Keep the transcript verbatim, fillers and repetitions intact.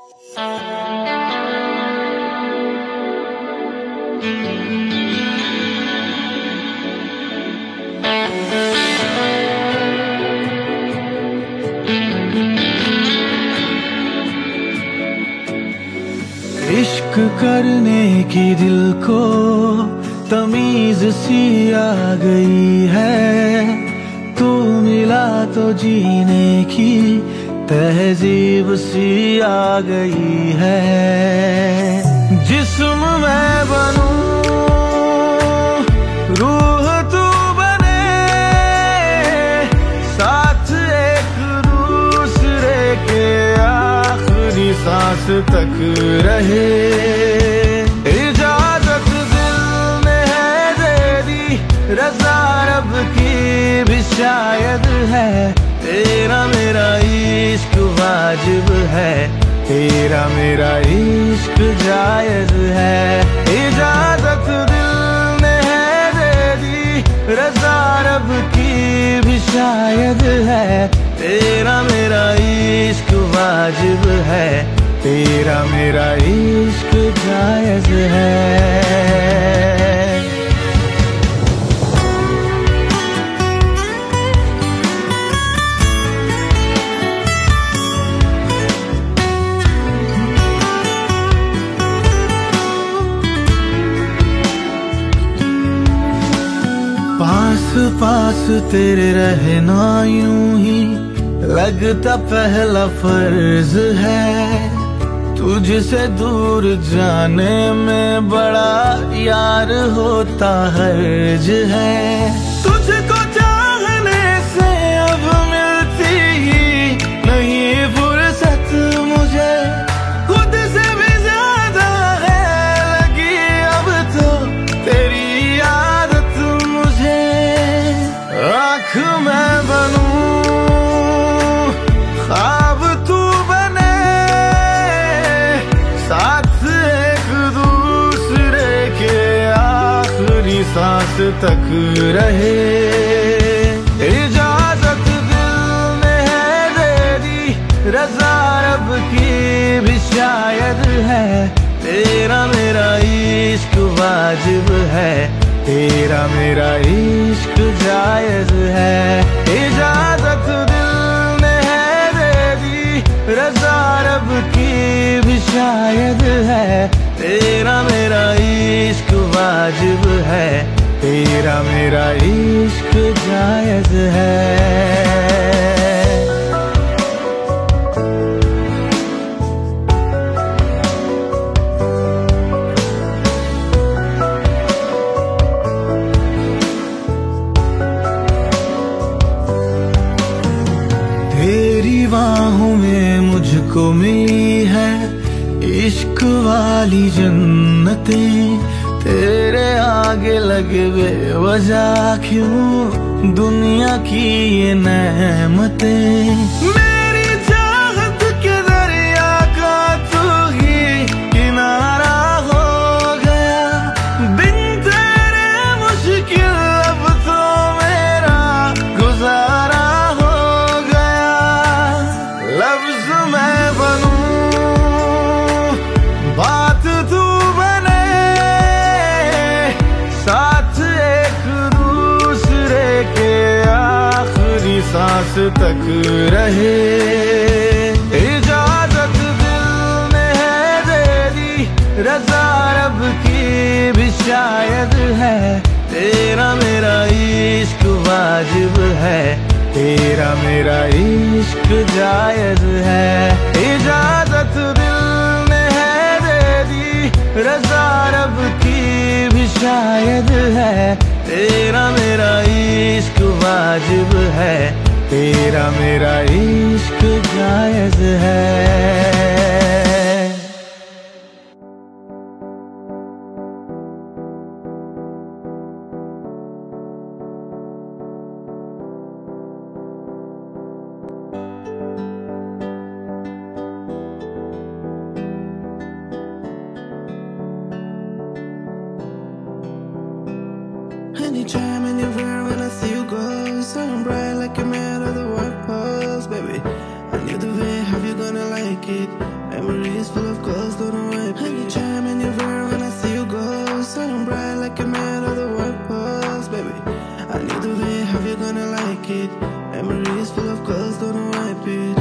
इश्क करने की दिल को तमीज सी आ गई है, तू मिला तो जीने की तहजीब सी आ गई है। जिस्म मैं बनूं, रूह तू बने, साथ एक दूसरे के आखिरी सांस तक रहे। इजाजत दिल ने है दे दी, रज़ा रब की भी शायद है। तेरा मेरा इश्क वाजिब है, तेरा मेरा इश्क जायज है। इजाजत दिल ने है दे दी, रज़ा रब की भी शायद है। तेरा मेरा इश्क वाजिब है, तेरा मेरा इश्क जायज है। पास पास तेरे रहना यूं ही लगता पहला फर्ज है। तुझसे दूर जाने में बड़ा यार होता हर्ज है। तुझको चाहने से अब मिलती ही नहीं फुर्सत मुझे, खुद से भी ज्यादा है लगी अब तो तेरी आदत मुझे। आँख मैं बनूं, ख्वाब तू बने, साथ एक दूसरे के आखिरी सांस तक रहे। इजाजत दिल ने है दे दी, रज़ा रब की भी शायद है। तेरा मेरा इश्क वाजिब है, तेरा मेरा इश्क जायज है। इजाजत दिल ने है दे दी, रज़ा रब की भी शायद है। तेरा मेरा इश्क वाजिब है, तेरा मेरा इश्क जायज है। बाहों में मुझको मिली है इश्क वाली जन्नतें। तेरे आगे लगे बेवजह क्यों दुनिया की ये नेमतें। मेरी चाहत के दरिया का तू ही किनारा हो गया, बिन तेरे मुश्किल अब तो मेरा गुजारा हो गया। लफ्ज मैं बनूं, बात तू बने, साथ एक दूसरे के आखिरी सांस तक रहे। इजाजत दिल ने है दे दी, रज़ा रब की भी शायद है। तेरा मेरा इश्क वाजिब है, तेरा मेरा इश्क जायज है। इजाजत दिल ने है दे दी, रज़ा रब की भी शायद है। तेरा मेरा इश्क वाजिब है, तेरा मेरा इश्क जायज है। Anytime anywhere when I see you go, shine bright like you're made of the white pearls, baby. I knew the way, how you gonna like it? Memories full of clothes, don't wipe. And you charm and you burn when I see you go. Shine bright like a man of the white post, baby. I need to be, how you gonna like it? Memories full of clothes, don't wipe it.